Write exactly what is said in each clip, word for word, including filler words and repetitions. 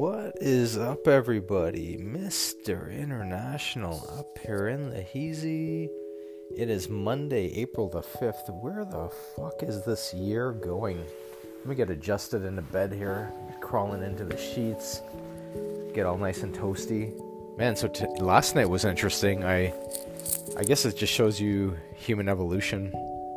What is up, everybody? Mister International up here in the Heezy. It is Monday, April the fifth. Where the fuck is this year going? Let me get adjusted into bed here. Crawling into the sheets. Get all nice and toasty. Man, so t- last night was interesting. I I guess it just shows you human evolution.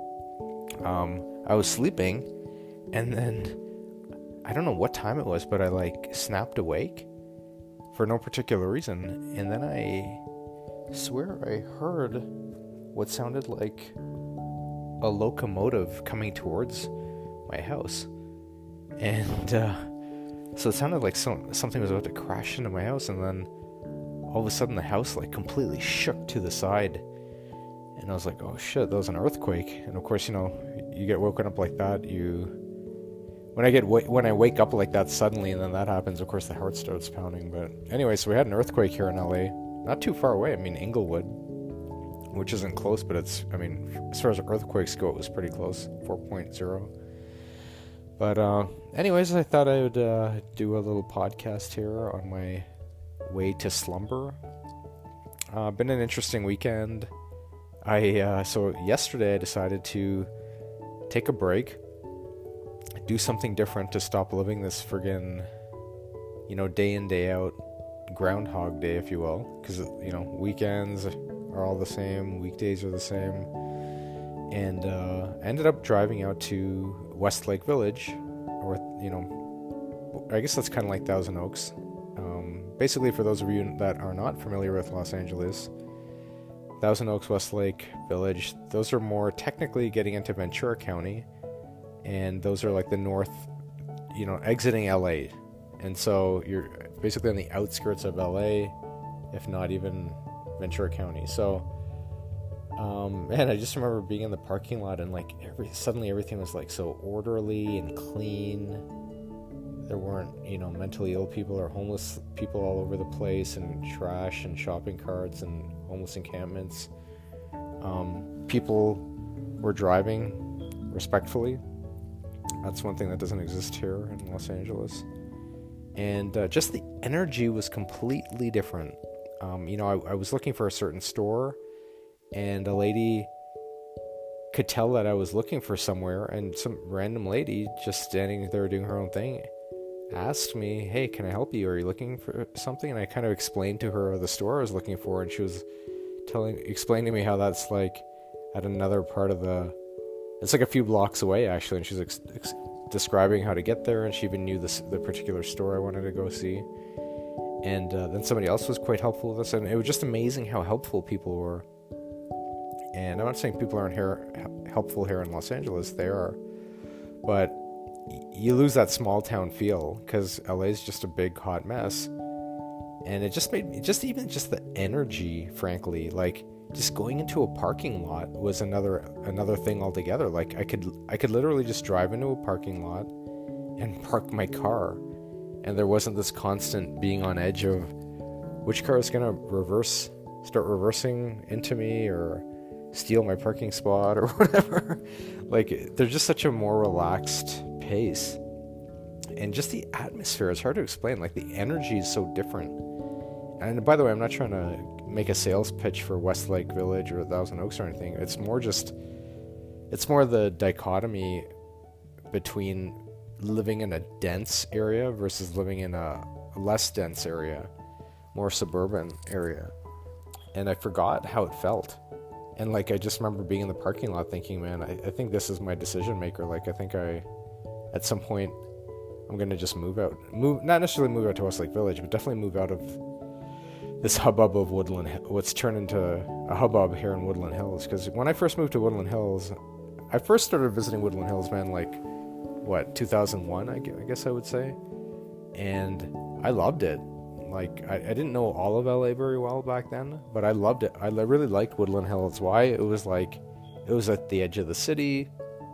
Um, I was sleeping, and then I don't know what time it was, but I like snapped awake for no particular reason. And then I swear I heard what sounded like a locomotive coming towards my house. And uh, so it sounded like some, something was about to crash into my house. And then all of a sudden the house like completely shook to the side. And I was like, oh shit, that was an earthquake. And of course, you know, you get woken up like that, you... When I get when I wake up like that suddenly and then that happens, of course the heart starts pounding. But anyway, so we had an earthquake here in L A, not too far away. I mean, Inglewood, which isn't close, but it's, I mean, as far as earthquakes go, it was pretty close, four point oh. But uh, anyways, I thought I would uh, do a little podcast here on my way to slumber. Uh, been an interesting weekend. I uh, so yesterday I decided to take a break. Do something different to stop living this friggin', you know, day in, day out, Groundhog Day, if you will. Because, you know, weekends are all the same, weekdays are the same. And uh, I ended up driving out to Westlake Village, or, you know, I guess that's kind of like Thousand Oaks. Um, basically, for those of you that are not familiar with Los Angeles, Thousand Oaks, Westlake Village, those are more technically getting into Ventura County. And those are like the north, you know, exiting L A. And so you're basically on the outskirts of L A, if not even Ventura County. So, um, man, I just remember being in the parking lot and like every suddenly everything was like so orderly and clean. There weren't, you know, mentally ill people or homeless people all over the place, and trash and shopping carts and homeless encampments. Um, people were driving respectfully. That's one thing that doesn't exist here in Los Angeles. And uh, just the energy was completely different. Um, you know, I, I was looking for a certain store, and a lady could tell that I was looking for somewhere, and some random lady just standing there doing her own thing asked me, hey, can I help you? Are you looking for something? And I kind of explained to her the store I was looking for, and she was telling, explaining to me how that's like at another part of the... It's like a few blocks away, actually, and she's ex- ex- describing how to get there, and she even knew this, the particular store I wanted to go see. And uh, then somebody else was quite helpful with us, and it was just amazing how helpful people were. And I'm not saying people aren't here, helpful here in Los Angeles, they are. But you lose that small town feel, because L A is just a big, hot mess. And it just made me, just even just the energy, frankly, like... Just going into a parking lot was another another thing altogether. Like I could I could literally just drive into a parking lot and park my car, and there wasn't this constant being on edge of which car is gonna reverse start reversing into me or steal my parking spot or whatever. Like there's just such a more relaxed pace, and just the atmosphere. It's hard to explain. Like the energy is so different. And by the way, I'm not trying to make a sales pitch for Westlake Village or Thousand Oaks or anything. It's more just, it's more the dichotomy between living in a dense area versus living in a less dense area, more suburban area. And I forgot how it felt. And like, I just remember being in the parking lot thinking, man, I, I think this is my decision maker. Like, I think I, at some point, I'm going to just move out. Move, not necessarily move out to Westlake Village, but definitely move out of this hubbub of Woodland, what's turned into a hubbub here in Woodland Hills. Because when I first moved to Woodland Hills, I first started visiting Woodland Hills, man, like, what, two thousand one, I guess I would say. And I loved it. Like, I, I didn't know all of L A very well back then, but I loved it. I really liked Woodland Hills. Why? It was like, it was at the edge of the city.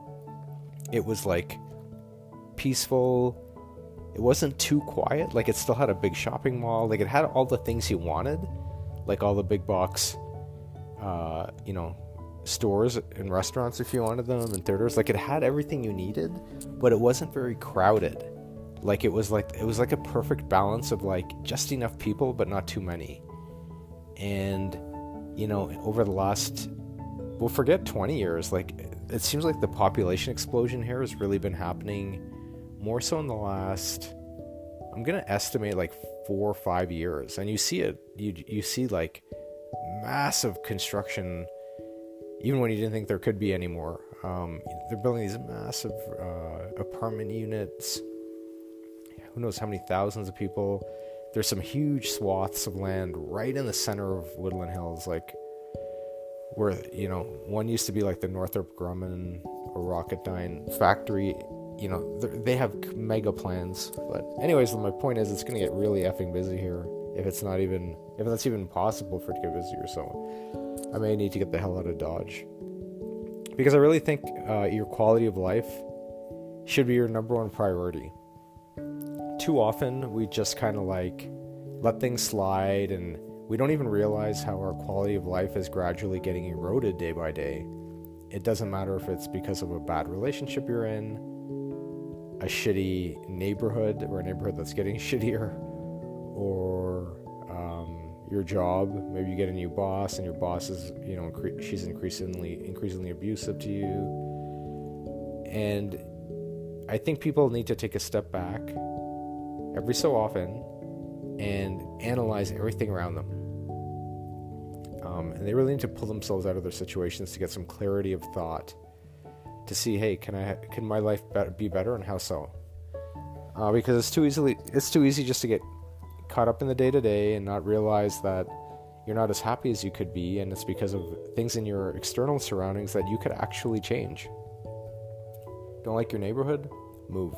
It was, like, peaceful. It wasn't too quiet. Like, it still had a big shopping mall. Like, it had all the things you wanted. Like, all the big box, uh, you know, stores and restaurants if you wanted them, and theaters. Like, it had everything you needed, but it wasn't very crowded. Like it was like it was like a perfect balance of like just enough people but not too many. And you know, over the last, well, forget twenty years, like it seems like the population explosion here has really been happening more so in the last, I'm gonna estimate like four or five years. And you see it, you you see like massive construction, even when you didn't think there could be any more. Um, they're building these massive uh, apartment units. Who knows how many thousands of people. There's some huge swaths of land right in the center of Woodland Hills, like where, you know, one used to be like the Northrop Grumman or Rocketdyne factory. You know, they have mega plans. But anyways, my point is it's going to get really effing busy here if it's not even, if that's even possible for it to get busier. So I may need to get the hell out of Dodge. Because I really think uh, your quality of life should be your number one priority. Too often we just kind of like let things slide, and we don't even realize how our quality of life is gradually getting eroded day by day. It doesn't matter if it's because of a bad relationship you're in, a shitty neighborhood, or a neighborhood that's getting shittier, or um, your job. Maybe you get a new boss, and your boss is, you know, incre- she's increasingly increasingly abusive to you. And I think people need to take a step back every so often and analyze everything around them. Um, and they really need to pull themselves out of their situations to get some clarity of thought, to see, hey, can I, can my life be better, and how so? Uh, because it's too easily, it's too easy just to get caught up in the day to day and not realize that you're not as happy as you could be, and it's because of things in your external surroundings that you could actually change. Don't like your neighborhood? Move.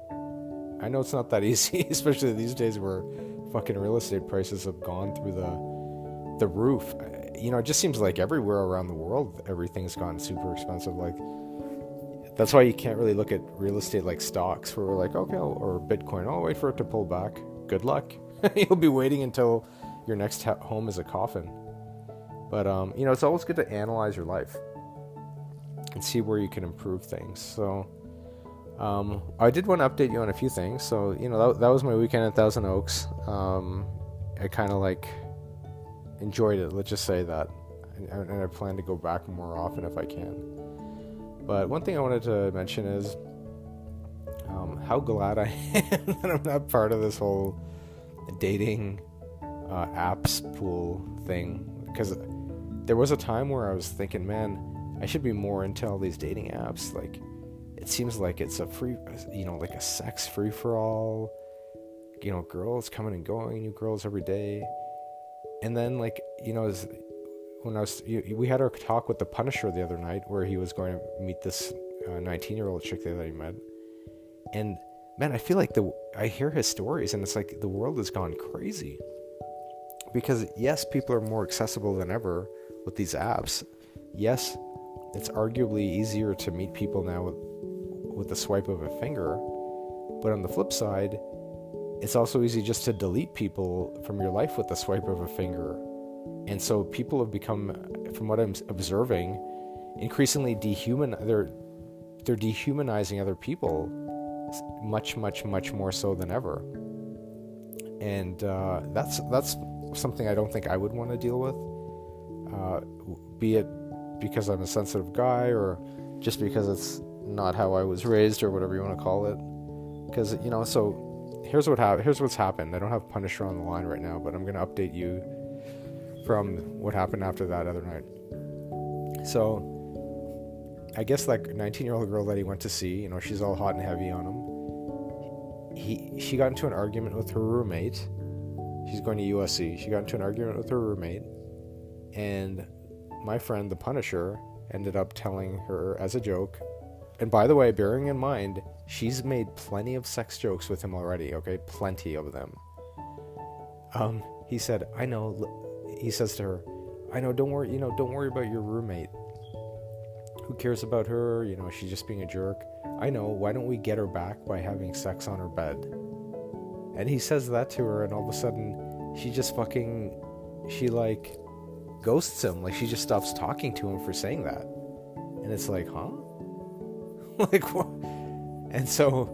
I know it's not that easy, especially these days where fucking real estate prices have gone through the the roof. You know, it just seems like everywhere around the world, everything's gone super expensive. Like, that's why you can't really look at real estate like stocks, where we're like, okay, or Bitcoin, I'll wait for it to pull back. Good luck. You'll be waiting until your next ha- home is a coffin. But, um, you know, it's always good to analyze your life and see where you can improve things. So, Um, I did want to update you on a few things. So, you know, that, that was my weekend at Thousand Oaks. Um, I kind of like enjoyed it, let's just say that. And, and I plan to go back more often if I can. But one thing I wanted to mention is um, how glad I am that I'm not part of this whole dating uh, apps pool thing. Because there was a time where I was thinking, man, I should be more into all these dating apps. Like, it seems like it's a free, you know, like a sex free-for-all, you know, girls coming and going, new girls every day. And then, like, you know, as, when I was, we had our talk with the Punisher the other night, where he was going to meet this uh, nineteen-year-old chick that he met. And, man, I feel like the, I hear his stories, and it's like the world has gone crazy. Because, yes, people are more accessible than ever with these apps. Yes, it's arguably easier to meet people now with with the swipe of a finger, but on the flip side, it's also easy just to delete people from your life with the swipe of a finger. And so people have become, from what I'm observing, increasingly dehuman. They're they're dehumanizing other people, much, much, much more so than ever. And uh, that's that's something I don't think I would want to deal with. Uh, be it because I'm a sensitive guy, or just because it's not how I was raised, or whatever you want to call it. Because, you know, so here's what ha- here's what's happened. I don't have Punisher on the line right now, but I'm going to update you from what happened after that other night. So I guess that nineteen-year-old girl that he went to see, you know, she's all hot and heavy on him. He she got into an argument with her roommate. She's going to U S C. She got into an argument with her roommate, and my friend, the Punisher, ended up telling her as a joke. And by the way, bearing in mind, she's made plenty of sex jokes with him already, okay? Plenty of them. Um, he said, I know, he says to her, I know, don't worry, you know, don't worry about your roommate. Who cares about her? You know, she's just being a jerk. I know, why don't we get her back by having sex on her bed? And he says that to her, and all of a sudden, she just fucking, she like, ghosts him. Like, she just stops talking to him for saying that. And it's like, huh? Like, what? And so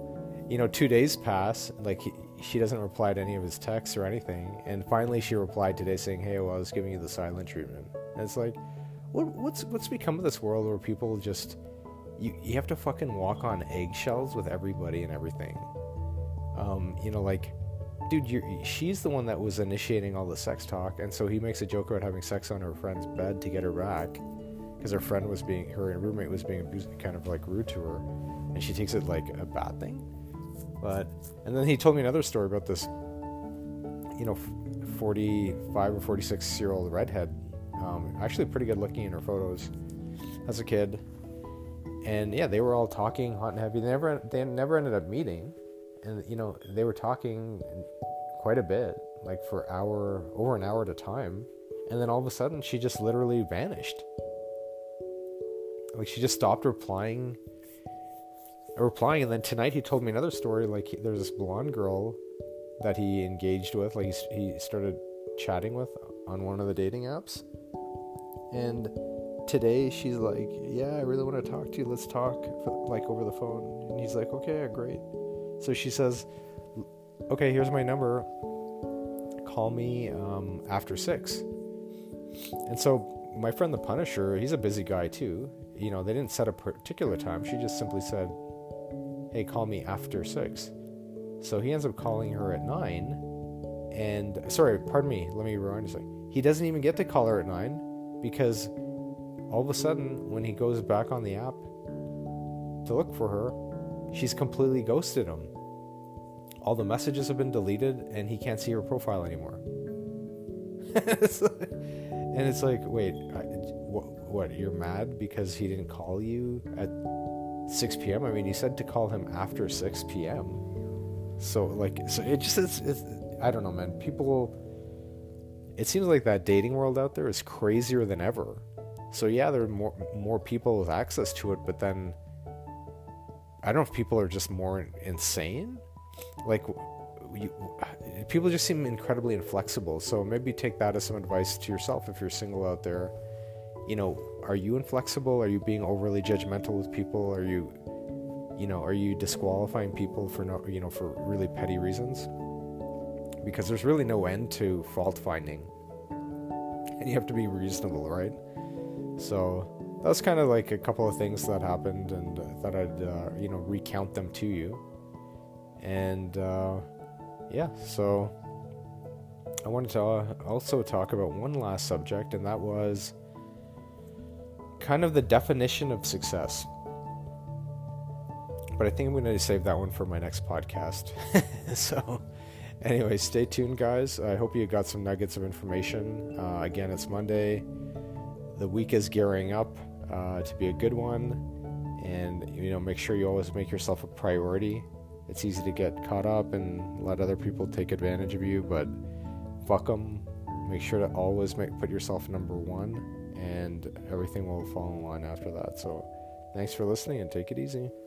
you know, two days pass, like, he, she doesn't reply to any of his texts or anything, and finally she replied today saying, hey, well, I was giving you the silent treatment. And it's like, what, what's what's become of this world where people just, you, you have to fucking walk on eggshells with everybody and everything? Um, you know, like, dude, you're, she's the one that was initiating all the sex talk, and so he makes a joke about having sex on her friend's bed to get her back, because her friend was being, her roommate was being abused, kind of like rude to her, and she takes it like a bad thing. But, and then he told me another story about this, you know, forty-five or forty-six year old redhead, um, actually pretty good looking in her photos as a kid, and yeah, they were all talking hot and heavy. They never, they never ended up meeting, and you know, they were talking quite a bit, like for hour, over an hour at a time, and then all of a sudden she just literally vanished. Like, she just stopped replying, replying, and then tonight he told me another story. Like, he, there's this blonde girl that he engaged with, like he, he started chatting with on one of the dating apps, and today she's like, yeah, I really want to talk to you, let's talk, like, over the phone. And he's like, okay, great. So she says, okay, here's my number, call me um, after six. And so my friend the Punisher, he's a busy guy too. You know, they didn't set a particular time. She just simply said, hey, call me after six. So he ends up calling her at nine. And, sorry, pardon me, let me rewind a second. He doesn't even get to call her at nine, because all of a sudden, when he goes back on the app to look for her, she's completely ghosted him. All the messages have been deleted, and he can't see her profile anymore. And it's like, wait, I, what, what, you're mad because he didn't call you at six p.m.? I mean, you said to call him after six p.m. So, like, so it just is, it's, I don't know, man. People, it seems like that dating world out there is crazier than ever. So, yeah, there are more, more people with access to it, but then, I don't know if people are just more insane. Like, you, people just seem incredibly inflexible. So maybe take that as some advice to yourself if you're single out there. You know, are you inflexible? Are you being overly judgmental with people? Are you, you know, are you disqualifying people for no, you know, for really petty reasons? Because there's really no end to fault finding, and you have to be reasonable, right? So that's kind of like a couple of things that happened, and I thought I'd, uh, you know, recount them to you. And, uh, yeah, so I wanted to also talk about one last subject, and that was kind of the definition of success. But I think I'm going to save that one for my next podcast. So, anyway, stay tuned, guys. I hope you got some nuggets of information. Uh, again, it's Monday. The week is gearing up uh, to be a good one. And, you know, make sure you always make yourself a priority. It's easy to get caught up and let other people take advantage of you, but fuck them. Make sure to always make, put yourself number one, and everything will fall in line after that. So thanks for listening, and take it easy.